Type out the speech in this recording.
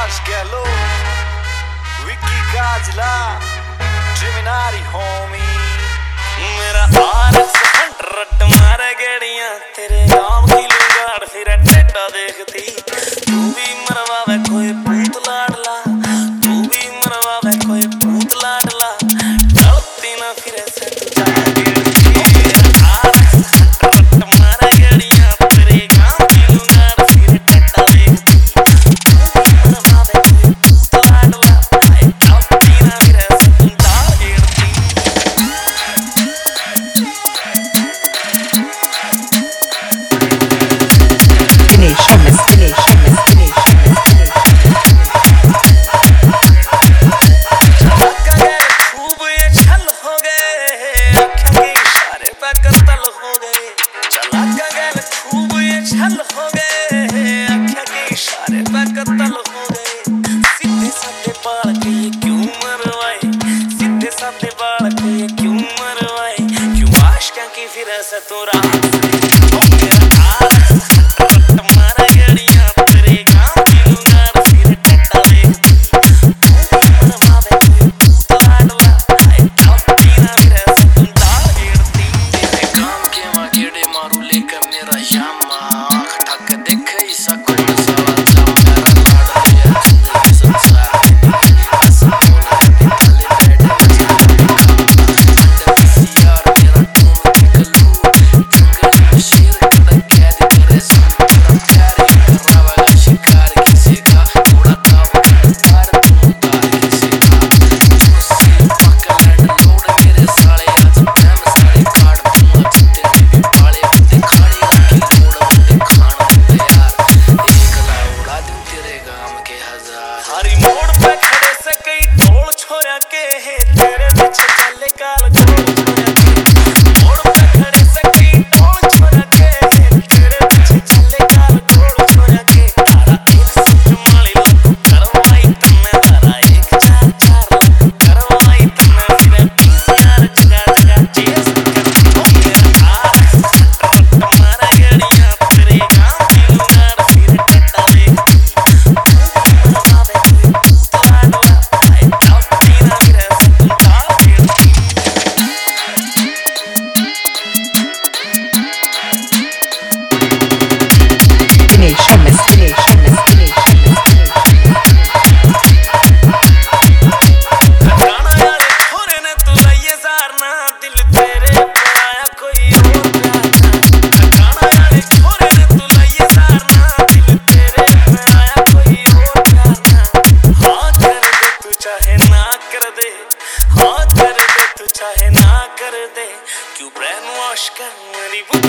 Marshmallow, Vicky Gajla, Geminari homie. मेरा RX 100 मारे गेड़ियां तेरे गांव की लुगाड़ फिर टेटा देखती। तू भी मरवावे कोई पूत लाडला, तू भी मरवावे कोई पूत लाडला, डरती ना फिर से तू जा गेड़ती। RX 100 मारे गेड़ियां तेरे गांव की लुगाड़ फिर टेटा देखती। तू भी मरवावे कोई पूत लाडला, डरती ना फिर से तू जा गेड़ती। सीधे साधे बाल के ये क्यों मरवाए, सीधे साधे बाल के ये क्यों मरवाए, क्यों आशिक़ां की फिर से तू रात हरी मोड़ पे खड़े से कई ढोल छोया के है तेरे पीछे चले गाल गोल छोया के। मोड़ पे खड़े से कई ढोल छोया के है तेरे पीछे चले गाल गोल छोया के। तारा एक सूट माली लग करवाई तन्ने, तारा एक चार चार लग करवाई तन्ने, फिर 20 यार जगह जगह चेस करती। मेरा RX 100 मारे गेड़ियां तेरे गांव की लुगाड़ फिर टेटा देखती। चाहे ना कर दे, क्यों ब्रेन वॉश कर मेरी